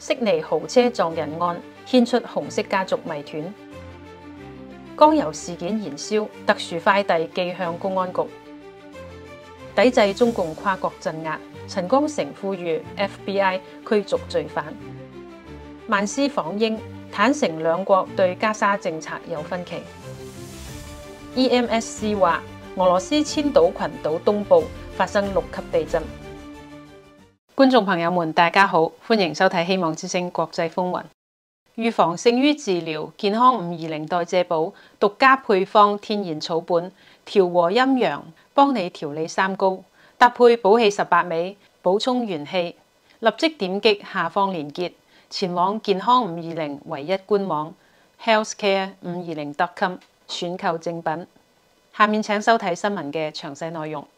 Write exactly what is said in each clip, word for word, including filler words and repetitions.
悉尼豪車撞人案牽出紅色家族謎團，江油事件燃燒，特殊快遞寄向公安局，抵制中共跨國鎮壓。陳光誠呼籲 F B I 驅逐罪犯。曼斯訪英，坦承兩國對加沙政策有分歧。E M S C 話俄羅斯千島群島東部發生六級地震。觀眾朋友們，大家好，歡迎收睇《希望之聲國際風雲》。預防勝於治療，健康五二零代謝寶獨家配方天然草本，調和陰陽，幫你調理三高，搭配補氣十八味，補充元氣。立即點擊下方連結，前往健康五二零唯一官網 healthcare 五二零 dot com 選購正品。下面請收睇新聞嘅詳細內容。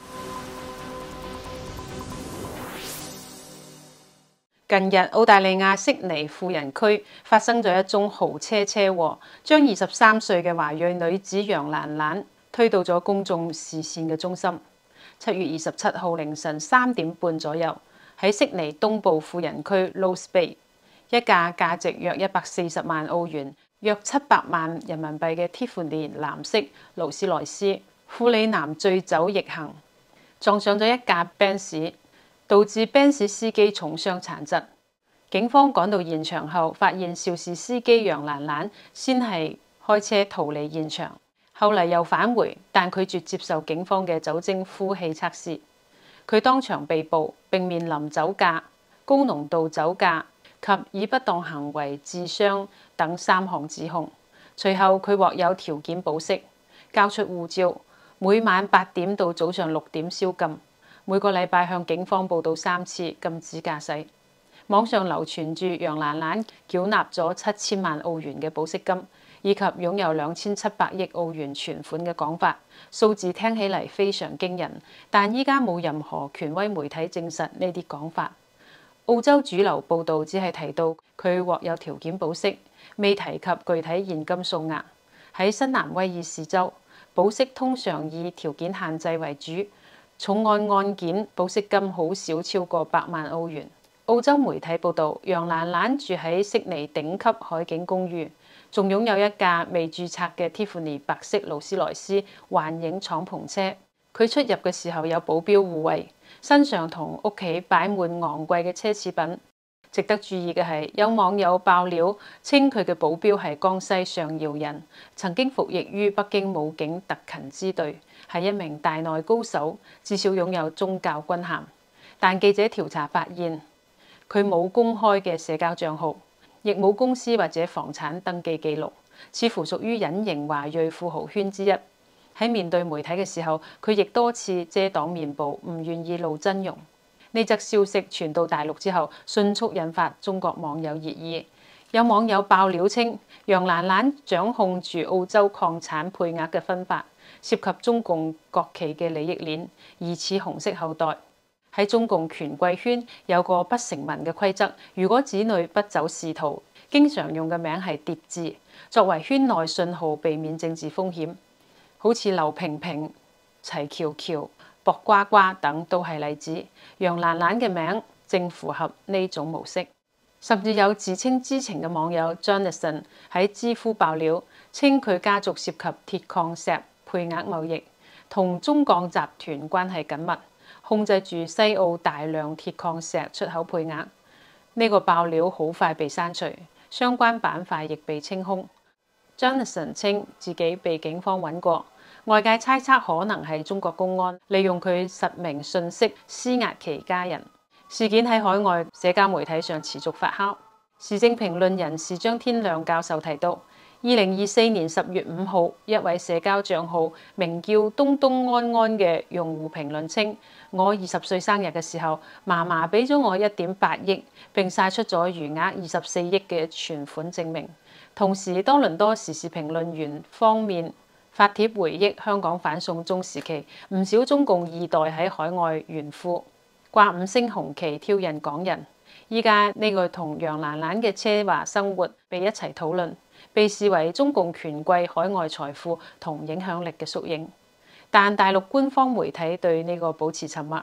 近日，澳大利亞悉尼富人區發生咗一宗豪車車禍，將二十三歲嘅華裔女子楊蘭蘭推到咗公眾視線嘅中心。七月二十七號凌晨三點半左右，喺悉尼東部富人區 Rose Bay， 一架價值約一百四十萬澳元、約七百萬人民幣嘅 Tiffany 藍色勞斯萊斯庫里南醉酒逆行，撞上咗一架 Benz，導致 Benz 司機重傷殘疾。警方趕到現場後，發現肇事司機楊蘭蘭先係開車逃離現場，後嚟又返回，但拒絕接受警方嘅酒精呼氣測試。佢當場被捕，並面臨酒駕、高濃度酒駕及以不當行為致傷等三項指控。隨後佢獲有條件保釋，交出護照，每晚八點到早上六點宵禁。每個禮拜向警方報到三次，禁止駕駛。網上流傳住楊蘭蘭繳納咗七千萬澳元嘅保釋金，以及擁有兩千七百億澳元存款嘅講法，數字聽起嚟非常驚人，但依家冇任何權威媒體證實呢啲講法。澳洲主流報導只係提到佢獲有條件保釋，未提及具體現金數額。喺新南威爾士州，保釋通常以條件限制為主。重案案件保釋金好少超過百萬澳元。澳洲媒體報導，楊蘭蘭住喺悉尼頂級海景公寓，仲擁有一架未註冊嘅 Tiffany 白色勞斯萊斯幻影敞篷車。佢出入嘅時候有保鏢護衛，身上同屋企擺滿昂貴嘅奢侈品。值得注意嘅係，有網友爆料稱佢嘅保鏢係江西上饒人，曾經服役於北京武警特勤支隊，係一名大內高手，至少擁有宗教軍銜。但記者調查發現，佢冇公開嘅社交賬號，亦冇公司或者房產登記記錄，似乎屬於隱形華裔富豪圈之一。喺面對媒體嘅時候，佢亦多次遮擋面部，唔願意露真容。呢則消息傳到大陸之後，迅速引發中國網友熱議。有網友爆料稱，楊蘭蘭掌控住澳洲礦產配額嘅分發，涉及中共國企嘅利益鏈，疑似紅色後代。喺中共權貴圈有個不成文嘅規則，如果子女不走仕途，經常用嘅名係疊字，作為圈內信號，避免政治風險。好似劉萍萍、齊喬喬、薄瓜瓜等都係例子。楊蘭蘭嘅名正符合呢種模式。甚至有自稱知情嘅網友 Jonathan 喺知乎爆料，稱佢家族涉及鐵礦石配額貿易，同中鋼集團關係緊密，控制住西澳大量鐵礦石出口配額。呢、這個爆料好快被刪除，相關板塊亦被清空。Jonathan 稱自己被警方揾過，外界猜測可能係中國公安利用佢實名信息施壓其家人。事件喺海外社交媒體上持續發酵。時政評論人士張天亮教授提到，二零二四年十月五號，一位社交賬號名叫東東安安嘅用戶評論稱：我二十歲生日嘅時候，嫲嫲俾咗我一點八億，並晒出咗餘額二十四億嘅存款證明。同時，多倫多時事評論員方面發帖回憶香港反送中時期，唔少中共二代喺海外炫富，掛五星紅旗挑釁港人。依家呢個同楊蘭蘭嘅奢華生活被一齊討論，被視為中共權貴海外財富同影響力嘅縮影。但大陸官方媒體對呢個保持沉默，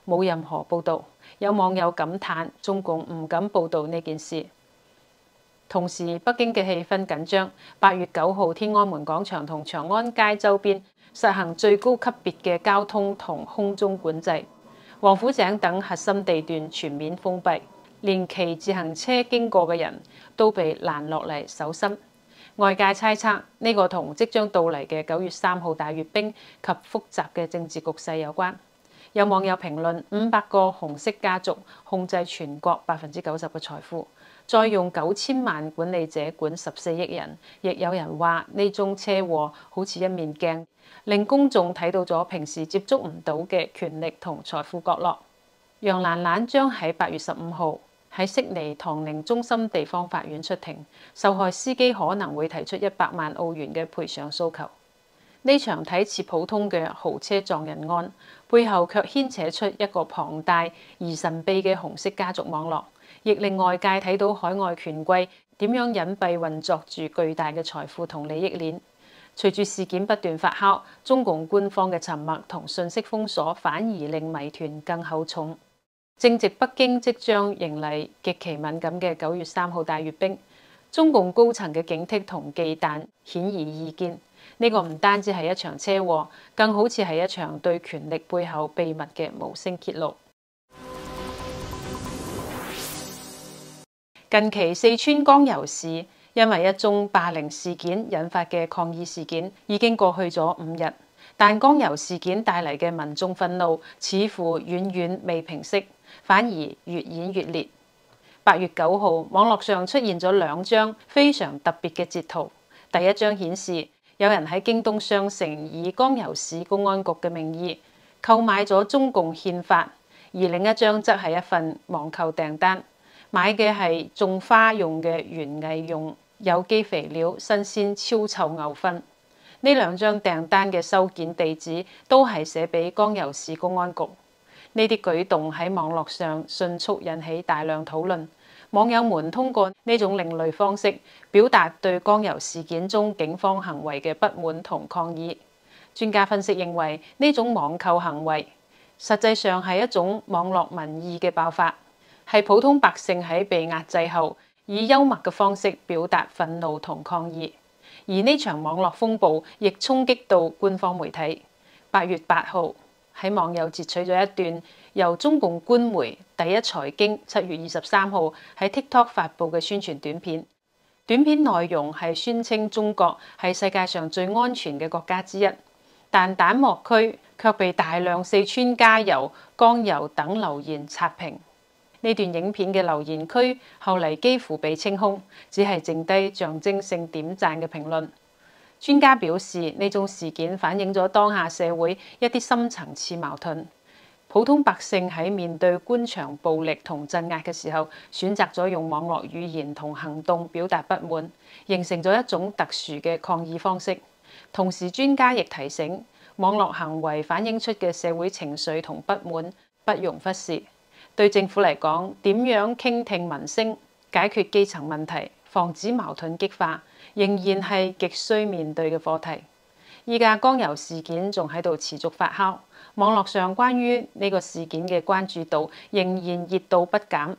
冇任何報導。有網友感嘆中共唔敢報導呢件事。同時，北京嘅氣氛緊張。八月九號，天安門廣場同長安街周邊實行最高級別嘅交通同空中管制，王府井等核心地段全面封閉，連騎自行車經過嘅人都被攔落嚟搜身。外界猜測呢個同即將到嚟嘅九月三號大閱兵及複雜嘅政治局勢有關。有網友評論：五百個紅色家族控制全國百分之九十嘅財富，再用九千萬管理者管十四億人。亦有人話呢宗車禍好似一面鏡，令公眾睇到咗平時接觸唔到嘅權力同財富角落。楊蘭蘭將喺八月十五號喺悉尼唐寧中心地方法院出庭，受害司機可能會提出一百萬澳元嘅賠償訴求。呢場睇似普通嘅豪車撞人案，背後卻牽扯出一個龐大而神秘嘅紅色家族網絡，亦令外界睇到海外權貴點樣隱蔽運作住巨大嘅財富同利益鏈。隨住事件不斷發酵，中共官方嘅沉默同信息封鎖反而令謎團更厚重。正值北京即將迎嚟極其敏感嘅九月三號大閱兵，中共高層嘅警惕同忌憚顯而易見。呢個唔單止係一場車禍，更好似係一場對權力背後秘密嘅無聲揭露。近期四川江油市因為一宗霸凌事件引發嘅抗議事件已經過去咗五日，但江油事件帶嚟嘅民眾憤怒似乎遠遠未平息，反而越演越烈。八月九號，網絡上出現咗兩張非常特別嘅截圖。第一張顯示有人喺京東商城以江油市公安局嘅名義購買咗中共憲法，而另一張則係一份網購訂單，買嘅係種花用嘅園藝用有機肥料、新鮮超臭牛糞。呢兩張訂單嘅收件地址都係寫俾江油市公安局。呢啲舉動喺網絡上迅速引起大量討論。網友們通過呢種另類方式表達對江油事件中警方行為嘅不滿同抗議。專家分析認為，呢種網購行為實際上係一種網絡民意嘅爆發，係普通百姓喺被壓制後以幽默嘅方式表達憤怒同抗議。而呢場網絡風暴亦衝擊到官方媒體。八月八號，喺網友截取咗一段由中共官媒第一財經七月二十三號喺 TikTok 發布嘅宣傳短片。短片內容係宣稱中國係世界上最安全嘅國家之一，但彈幕區卻被大量四川加油、江油等留言刷屏。呢段影片嘅留言區後嚟幾乎被清空，只係剩低象徵性點讚嘅評論。專家表示，呢種事件反映咗當下社會一啲深層次矛盾。普通百姓喺面對官場暴力同鎮壓嘅時候，選擇咗用網絡語言同行動表達不滿，形成咗一種特殊嘅抗議方式。同時，專家亦提醒，網絡行為反映出嘅社會情緒同不滿不容忽視。對政府嚟講，點樣傾聽民聲、解決基層問題、防止矛盾激化，仍然係極需面對嘅課題。依家江油事件仲喺度持續發酵，網絡上關於呢個事件嘅關注度仍然熱度不減。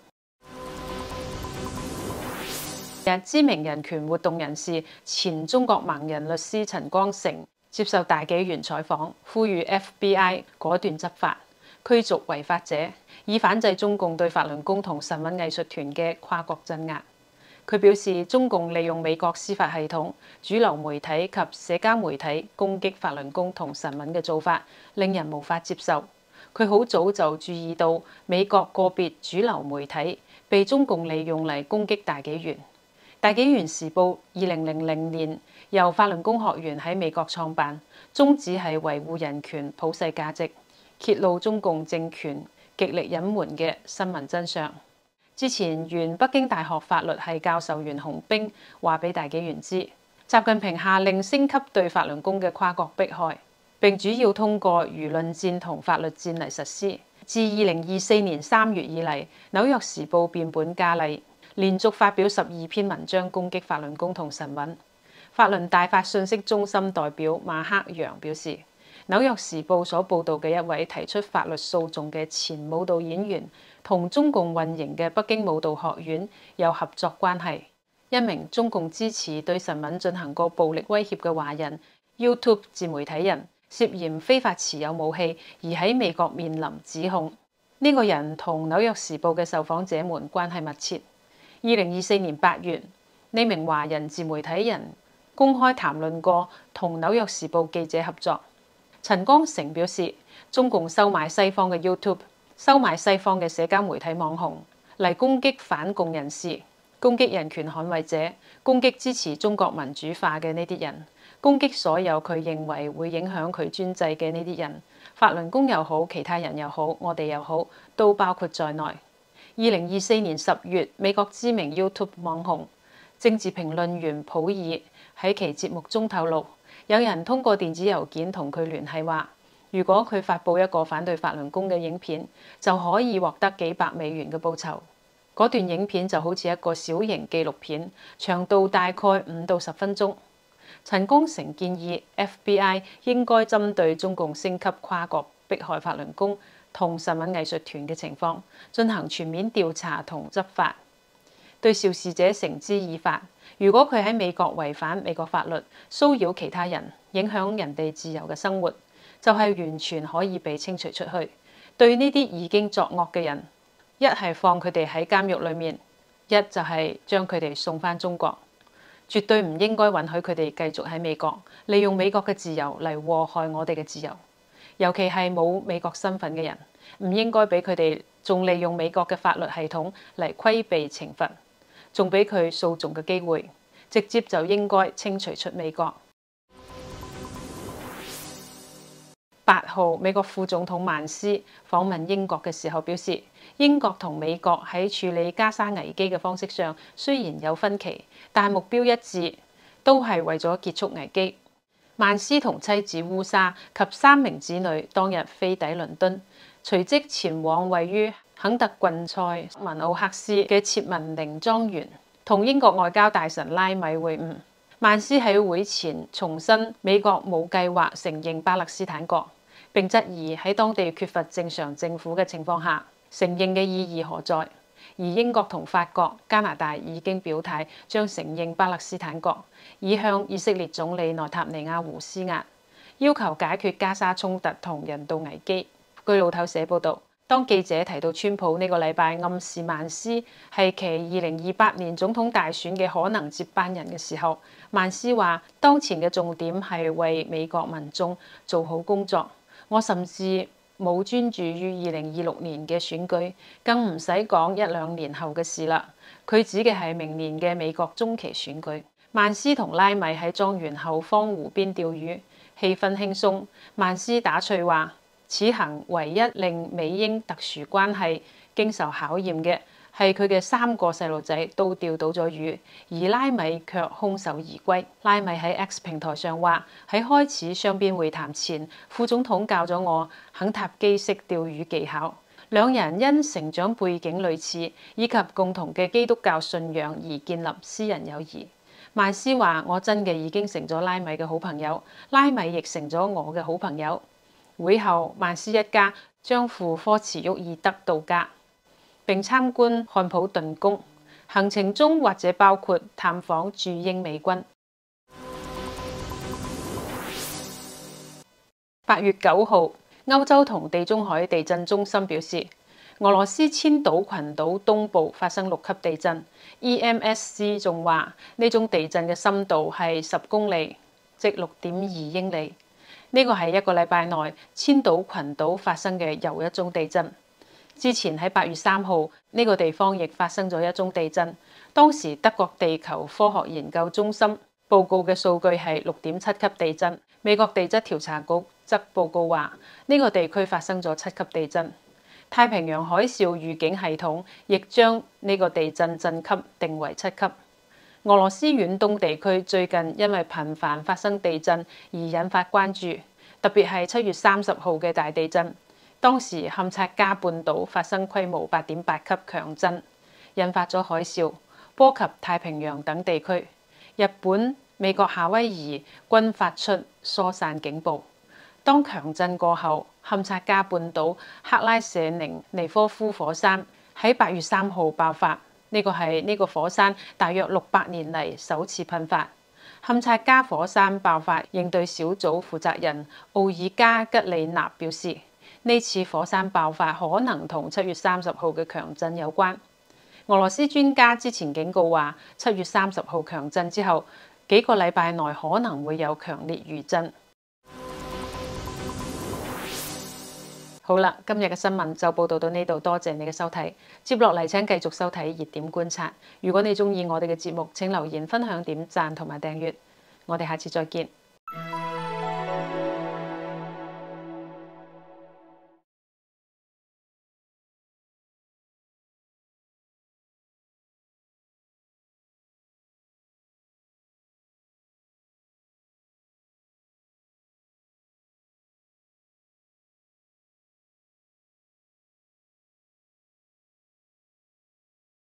日知名人權活動人士、前中國盲人律師陳光誠接受大紀元採訪，呼籲 F B I 果斷執法，驅逐違法者，以反制中共對法輪功同神韻藝術團嘅跨國鎮壓。佢表示，中共利用美國司法系統、主流媒體及社交媒體攻擊法輪功同神韻嘅做法，令人無法接受。佢好早就注意到美國個別主流媒體被中共利用嚟攻擊大紀元。大紀元時報二零零零年由法輪功學員喺美國創辦，宗旨係維護人權普世價值，揭露中共政權極力隱瞞嘅新聞真相。之前，原北京大學法律系教授袁洪兵話俾大紀元知，習近平下令升級對法輪功嘅跨國迫害，並主要通過輿論戰同法律戰嚟實施。自二零二四年三月以嚟，《紐約時報》變本加厲，連續發表十二篇文章攻擊法輪功同神韻。法輪大法信息中心代表馬克揚表示， 紐約時報所報導嘅一位提出法律訴訟嘅前舞蹈演員，同中共運營嘅北京舞蹈學院有合作關係。一名中共支持對臣敏進行過暴力威脅嘅華人 YouTube 自媒體人，涉嫌非法持有武器而喺美國面臨指控。呢、這個人同紐約時報嘅受訪者們關係密切。二零二四年八月，呢名華人自媒體人公開談論過同紐約時報記者合作。陳光誠表示，中共收買西方嘅 YouTube， 收買西方嘅社交媒體網紅嚟攻擊反共人士、攻擊人權捍衛者、攻擊支持中國民主化嘅呢啲人，攻擊所有佢認為會影響佢專制嘅呢啲人，法輪功又好，其他人又好，我哋又好，都包括在內。二零二四年十月，美國知名 YouTube 網紅政治評論員普爾喺其節目中透露，有人通過電子郵件同佢聯繫話，如果佢發布一個反對法輪功嘅影片，就可以獲得幾百美元嘅報酬。嗰段影片就好似一個小型紀錄片，長度大概五到十分鐘。陳光誠建議 F B I 應該針對中共升級跨國迫害法輪功同臣敏藝術團嘅情況進行全面調查同執法，對肇事者繩之以法。如果佢喺美國違反美國法律，騷擾其他人，影響人哋自由嘅生活，就係完全可以被清除出去。對呢啲已經作惡嘅人，一係放佢哋喺監獄裏面，一就係將佢哋送返中國。絕對唔應該允許佢哋繼續喺美國利用美國嘅自由嚟禍害我哋嘅自由，尤其係冇美國身份嘅人，唔應該俾佢哋仲利用美國嘅法律系統嚟規避懲罰，仲俾佢訴訟嘅機會，直接就應該清除出美國。八號，美國副總統曼斯訪問英國嘅時候表示，英國同美國喺處理加沙危機嘅方式上雖然有分歧，但目標一致，都係為咗結束危機。曼斯同妻子烏莎及三名子女當日飛抵倫敦，隨即前往位於肯特郡塞文奧克斯嘅切文寧莊園，同英國外交大臣拉米會晤。曼斯喺會前重申美國冇計劃承認巴勒斯坦國，並質疑喺當地缺乏正常政府嘅情況下，承認嘅意義何在？而英國同法國、加拿大已經表態將承認巴勒斯坦國，已向以色列總理內塔尼亞胡施壓，要求解決加沙衝突同人道危機。據路透社報導，當記者提到川普呢個禮拜暗示曼斯係其二零二八年總統大選嘅可能接班人嘅時候，曼斯話：當前嘅重點係為美國民眾做好工作。我甚至冇專注於二零二六年嘅選舉，更唔使講一兩年後嘅事啦。佢指嘅係明年嘅美國中期選舉。曼斯同拉米喺莊園後方湖邊釣魚，氣氛輕鬆。曼斯打趣話：此行唯一令美英特殊關係經受考驗嘅係佢嘅三個細路仔都釣到咗魚，而拉米卻空手而歸。拉米喺 X 平台上話：喺開始雙邊會談前，副總統教咗我肯塔基式釣魚技巧。兩人因成長背景類似以及共同嘅基督教信仰而建立私人友誼。曼斯話：我真嘅已經成咗拉米嘅好朋友，拉米亦成咗我嘅好朋友。會後，曼斯一家將赴科茨沃爾德度假，並參觀漢普頓宮，行程中或者包括探訪駐英美軍。八月九號，歐洲同地中海地震中心表示，俄羅斯千島群島東部發生六級地震。E M S C 仲話呢種地震嘅深度係十公里，即六點二英里。呢個係一個禮拜內千島群島發生嘅又一宗地震。之前喺八月三號，呢個地方亦發生咗一宗地震。當時德國地球科學研究中心報告嘅數據係六點七級地震。美國地質調查局則報告話呢個地區發生咗七級地震。太平洋海嘯預警系統亦將呢個地震震級定為七級。俄羅斯遠東地區最近因為頻繁發生地震而引發關注，特別係七月三十號嘅大地震。當時堪察加半島發生規模八點八級強震，引發咗海嘯，波及太平洋等地區。日本、美國夏威夷均發出疏散警報。 當強震過後，堪察加半島克拉舍寧尼科夫火山喺八月三號爆發，呢個係呢個火山大約六百年嚟首次噴發。堪察加火山爆發應對小組負責人奧爾加吉里納表示，呢次火山爆發可能同七月三十號嘅強震有關。俄羅斯專家之前警告話，七月三十號強震之後幾個禮拜內可能會有強烈餘震。好啦，今日嘅新聞就報道到呢度，多謝你嘅收睇。接落嚟請繼續收睇熱點觀察。如果你鍾意我哋嘅節目，請留言、分享、點讚同埋訂閱。我哋下次再見。